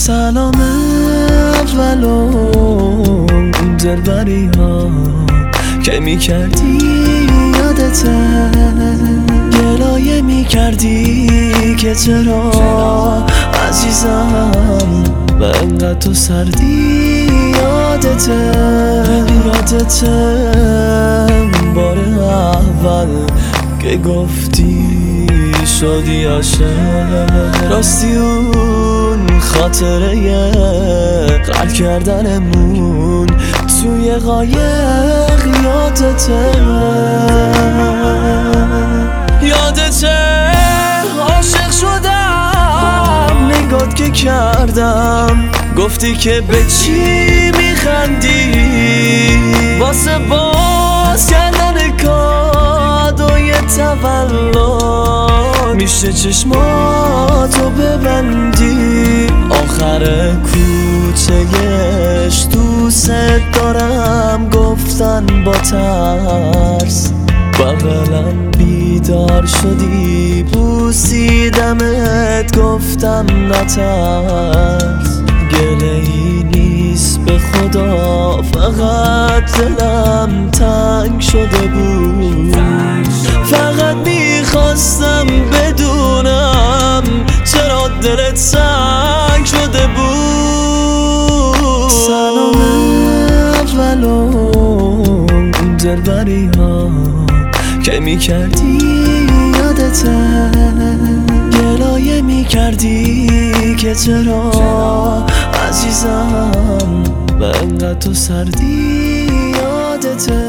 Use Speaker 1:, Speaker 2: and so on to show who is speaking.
Speaker 1: سلام اولون دلبری ها که میکردی یادته، گلایه میکردی که چرا عزیزم به انقدر تو سردی. یادته بار اول که گفتی شدی عاشق، راستی اون خاطره غرق کردنمون توی قایق. یادته عاشق شدم نگات که کردم، گفتی که به چی میخندی واسه باز کردن کادوی تولد. میشه چشماتو ببندی آخر کوچه‌اش دوست دارم گفتن با ترس، بغلم بیدار شدی بوسیدمت گفتم نترس. گله‌ای نیست به خدا فقط دلم تنگ شده بود، فقط میخواستم بدونم چرا دلت سنگ شده بود. سلام اولون دلبری ها که میکردی یادته، گلایه میکردی که چرا عزیزم به انقدر تو سردی. یادته